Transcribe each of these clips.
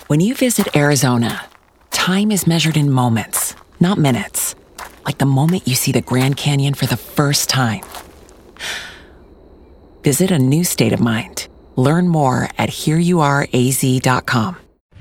When you visit Arizona, time is measured in moments, not minutes. Like the moment you see the Grand Canyon for the first time. Visit a new state of mind. Learn more at hereyouareaz.com.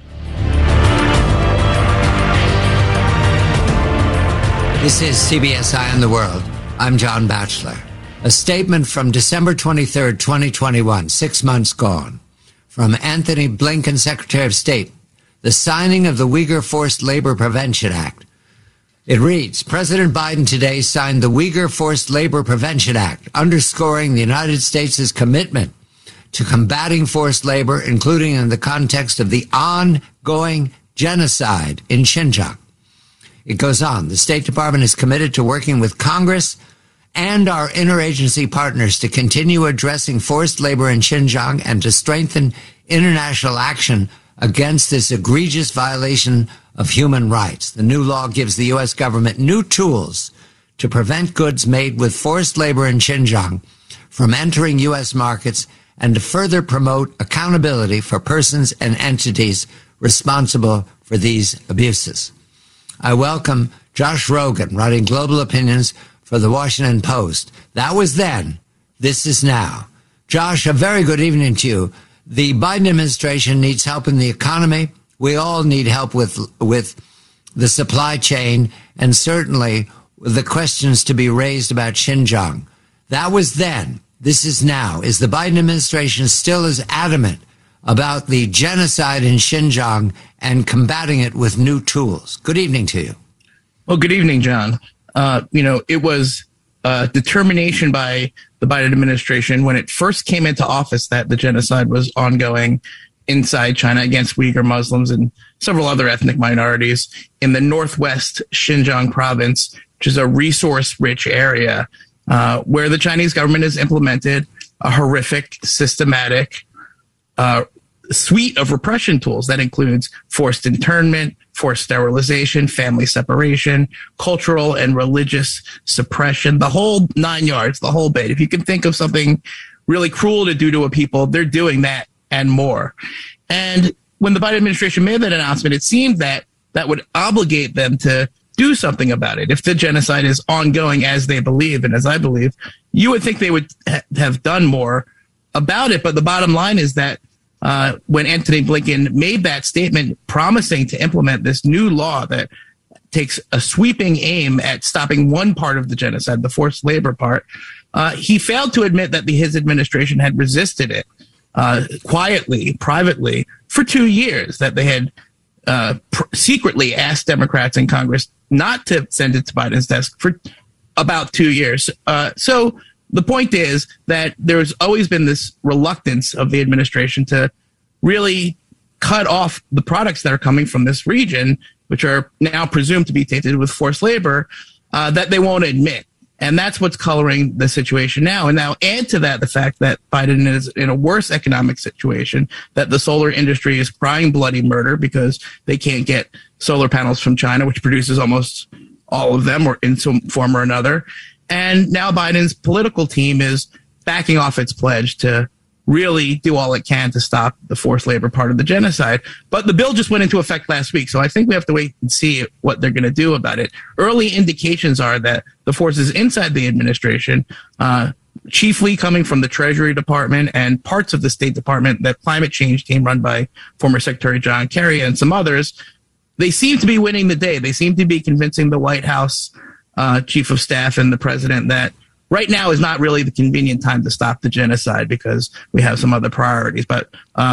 This is CBS Eye on the World. I'm John Batchelor. A statement from December 23rd, 2021, 6 months gone, from Anthony Blinken, Secretary of State, the signing of the Uyghur Forced Labor Prevention Act. It reads, President Biden today signed the Uyghur Forced Labor Prevention Act, underscoring the United States' commitment to combating forced labor, including in the context of the ongoing genocide in Xinjiang. It goes on. The State Department is committed to working with Congress and our interagency partners to continue addressing forced labor in Xinjiang and to strengthen international action against this egregious violation of human rights. The new law gives the U.S. government new tools to prevent goods made with forced labor in Xinjiang from entering U.S. markets and to further promote accountability for persons and entities responsible for these abuses. I welcome Josh Rogin, writing global opinions for the Washington Post. That was then. This is now. Josh, a very good evening to you. The Biden administration needs help in the economy. We all need help with the supply chain and certainly the questions to be raised about Xinjiang. That was then. This is now. Is the Biden administration still as adamant about the genocide in Xinjiang and combating it with new tools? Good evening to you. Well, good evening, John. It was determination by the Biden administration when it first came into office that the genocide was ongoing inside China against Uyghur Muslims and several other ethnic minorities in the northwest Xinjiang province, which is a resource-rich area where the Chinese government has implemented a horrific, systematic suite of repression tools that includes forced internment, forced sterilization, family separation, cultural and religious suppression, the whole 9 yards, the whole bit. If you can think of something really cruel to do to a people, they're doing that and more. And when the Biden administration made that announcement, it seemed that that would obligate them to do something about it. If the genocide is ongoing as they believe, and as I believe, you would think they would have done more about it. But the bottom line is that when Anthony Blinken made that statement promising to implement this new law that takes a sweeping aim at stopping one part of the genocide, the forced labor part, he failed to admit that his administration had resisted it quietly, privately, for 2 years, that they had secretly asked Democrats in Congress not to send it to Biden's desk for about 2 years. So the point is that there's always been this reluctance of the administration to really cut off the products that are coming from this region, which are now presumed to be tainted with forced labor, that they won't admit. And that's what's coloring the situation now. And now add to that the fact that Biden is in a worse economic situation, that the solar industry is crying bloody murder because they can't get solar panels from China, which produces almost all of them or in some form or another. And now Biden's political team is backing off its pledge to really do all it can to stop the forced labor part of the genocide. But the bill just went into effect last week, so I think we have to wait and see what they're going to do about it. Early indications are that the forces inside the administration, chiefly coming from the Treasury Department and parts of the State Department, that climate change team run by former Secretary John Kerry and some others, they seem to be winning the day. They seem to be convincing the White House chief of staff and the president that right now is not really the convenient time to stop the genocide because we have some other priorities. But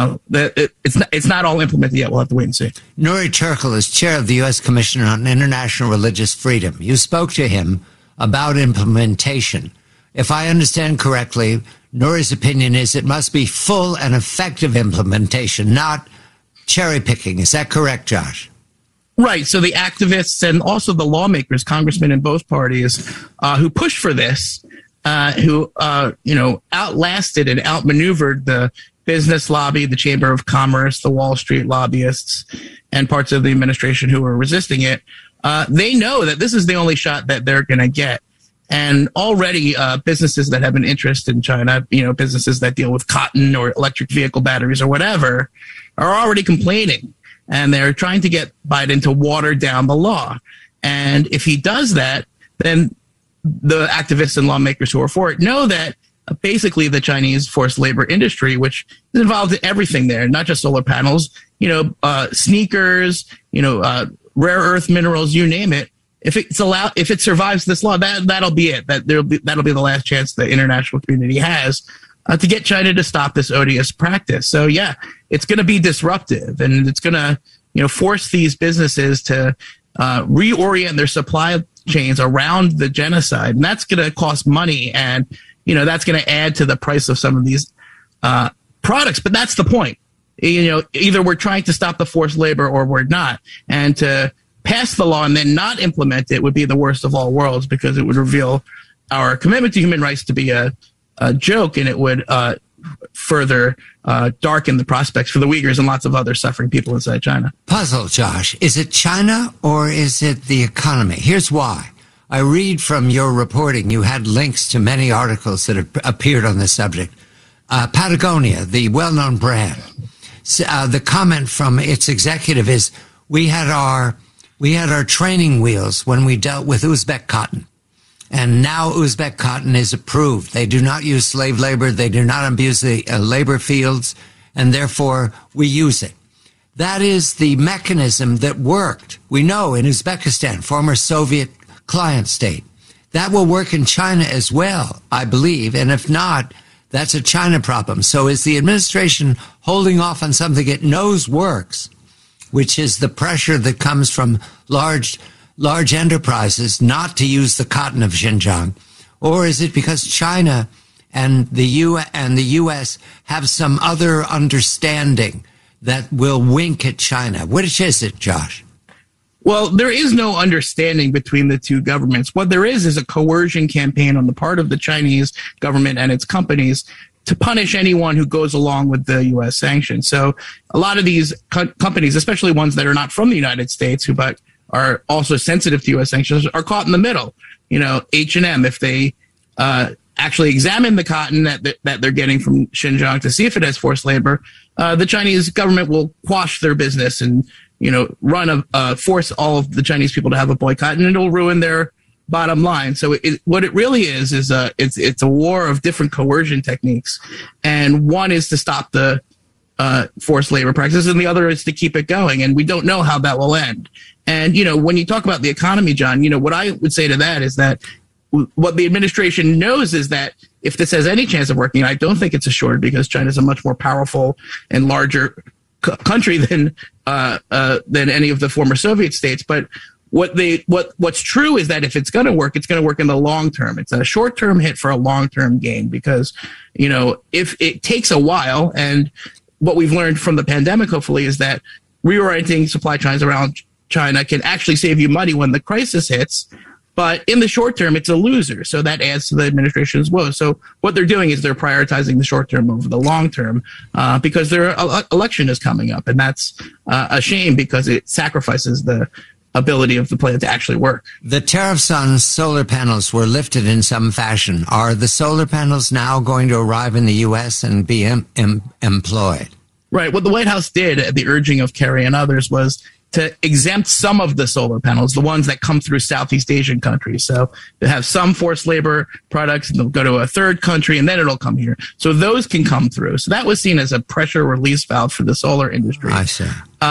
it's not all implemented yet. We'll have to wait and see. Nuri Turkle is chair of the U.S. Commission on International Religious Freedom. You spoke to him about implementation. If I understand correctly, Nuri's opinion is it must be full and effective implementation, not cherry picking. Is that correct, Josh? Right. So the activists and also the lawmakers, congressmen in both parties, who pushed for this, who outlasted and outmaneuvered the business lobby, the Chamber of Commerce, the Wall Street lobbyists, and parts of the administration who were resisting it, they know that this is the only shot that they're going to get. And already businesses that have an interest in China, businesses that deal with cotton or electric vehicle batteries or whatever, are already complaining. and they're trying to get Biden to water down the law. And if he does that, then the activists and lawmakers who are for it know that basically the Chinese forced labor industry, which is involved in everything there, not just solar panels, sneakers, rare earth minerals, you name it. If it survives this law, that'll be it. That'll be the last chance the international community has to get China to stop this odious practice. So yeah, it's going to be disruptive, and it's going to force these businesses to reorient their supply chains around the genocide, and that's going to cost money, and that's going to add to the price of some of these products. But that's the point. Either we're trying to stop the forced labor or we're not, and to pass the law and then not implement it would be the worst of all worlds, because it would reveal our commitment to human rights to be a joke, and it would further darken the prospects for the Uyghurs and lots of other suffering people inside China. Puzzle, Josh. Is it China or is it the economy? Here's why. I read from your reporting, you had links to many articles that have appeared on this subject. Patagonia, the well-known brand, the comment from its executive is, we had our training wheels when we dealt with Uzbek cotton. And now Uzbek cotton is approved. They do not use slave labor. They do not abuse the labor fields, and therefore we use it. That is the mechanism that worked. We know in Uzbekistan, former Soviet client state. That will work in China as well, I believe. And if not, that's a China problem. So is the administration holding off on something it knows works, which is the pressure that comes from large enterprises not to use the cotton of Xinjiang? Or is it because China and the U.S. have some other understanding that will wink at China? Which is it, Josh? Well, there is no understanding between the two governments. What there is a coercion campaign on the part of the Chinese government and its companies to punish anyone who goes along with the U.S. sanctions. So a lot of these companies, especially ones that are not from the United States, but are also sensitive to U.S. sanctions, are caught in the middle. H&M, if they actually examine the cotton that they're getting from Xinjiang to see if it has forced labor, the Chinese government will quash their business and force all of the Chinese people to have a boycott, and it'll ruin their bottom line. So what it really is it's a war of different coercion techniques, and one is to stop the forced labor practices, and the other is to keep it going. And we don't know how that will end. And when you talk about the economy, John, what I would say to that is that what the administration knows is that if this has any chance of working, I don't think it's assured, because China is a much more powerful and larger country than any of the former Soviet states. But what's true is that if it's going to work in the long term. It's a short-term hit for a long-term gain, because if it takes a while, and what we've learned from the pandemic, hopefully, is that reorienting supply chains around China can actually save you money when the crisis hits. But in the short term, it's a loser. So that adds to the administration's woes. So what they're doing is they're prioritizing the short term over the long term, because their election is coming up. And that's a shame, because it sacrifices the ability of the plan to actually work. The tariffs on solar panels were lifted in some fashion. Are the solar panels now going to arrive in the U.S. and be employed? Right. What the White House did at the urging of Kerry and others was to exempt some of the solar panels, the ones that come through Southeast Asian countries. So they have some forced labor products, and they'll go to a third country, and then it'll come here. So those can come through. So that was seen as a pressure release valve for the solar industry. I see.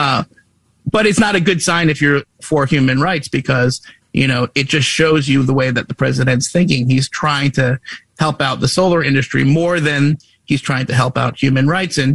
But it's not a good sign if you're for human rights, because, it just shows you the way that the president's thinking. He's trying to help out the solar industry more than he's trying to help out human rights. And,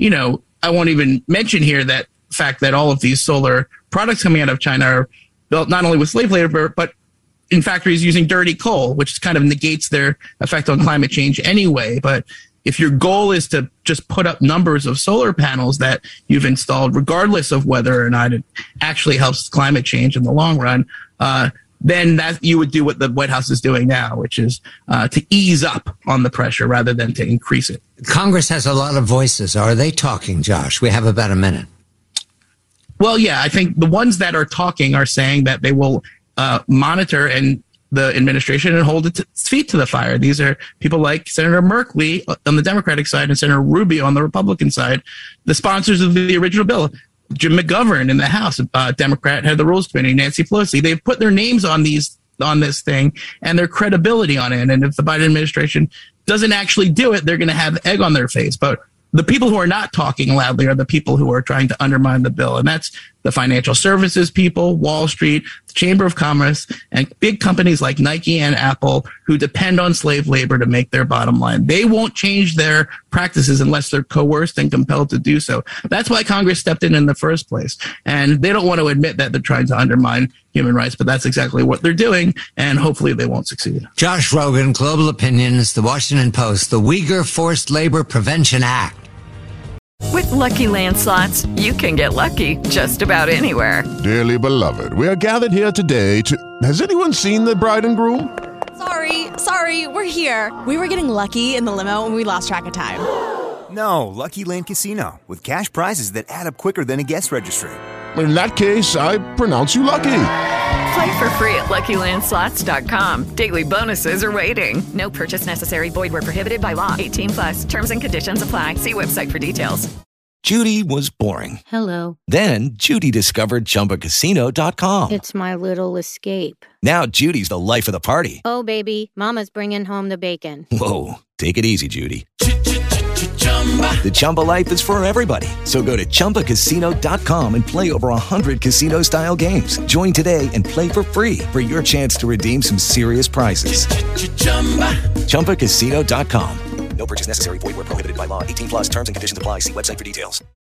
I won't even mention here that fact that all of these solar products coming out of China are built not only with slave labor, but in factories using dirty coal, which kind of negates their effect on climate change anyway. But if your goal is to just put up numbers of solar panels that you've installed, regardless of whether or not it actually helps climate change in the long run, then that you would do what the White House is doing now, which is to ease up on the pressure rather than to increase it. Congress has a lot of voices. Are they talking, Josh? We have about a minute. Well, yeah, I think the ones that are talking are saying that they will monitor the administration and hold its feet to the fire. These are people like Senator Merkley on the Democratic side and Senator Rubio on the Republican side, the sponsors of the original bill. Jim McGovern in the House, Democrat, head of the Rules Committee, Nancy Pelosi. They've put their names on this thing and their credibility on it. And if the Biden administration doesn't actually do it, they're going to have egg on their face. But the people who are not talking loudly are the people who are trying to undermine the bill. And that's the financial services people, Wall Street, the Chamber of Commerce, and big companies like Nike and Apple who depend on slave labor to make their bottom line. They won't change their practices unless they're coerced and compelled to do so. That's why Congress stepped in the first place. And they don't want to admit that they're trying to undermine human rights, but that's exactly what they're doing. And hopefully they won't succeed. Josh Rogan, Global Opinions, The Washington Post, the Uyghur Forced Labor Prevention Act. With Lucky Land Slots, you can get lucky just about anywhere. Dearly beloved, we are gathered here today to... Has anyone seen the bride and groom? Sorry, we're here. We were getting lucky in the limo and we lost track of time. No, Lucky Land Casino, with cash prizes that add up quicker than a guest registry. In that case, I pronounce you lucky. Play for free at LuckyLandSlots.com. Daily bonuses are waiting. No purchase necessary. Void where prohibited by law. 18+. Terms and conditions apply. See website for details. Judy was boring. Hello. Then Judy discovered ChumbaCasino.com. It's my little escape. Now Judy's the life of the party. Oh, baby, mama's bringing home the bacon. Whoa, take it easy, Judy. The Chumba life is for everybody. So go to ChumbaCasino.com and play over 100 casino-style games. Join today and play for free for your chance to redeem some serious prizes. ChumbaCasino.com. No purchase necessary. Void where prohibited by law. 18+. Terms and conditions apply. See website for details.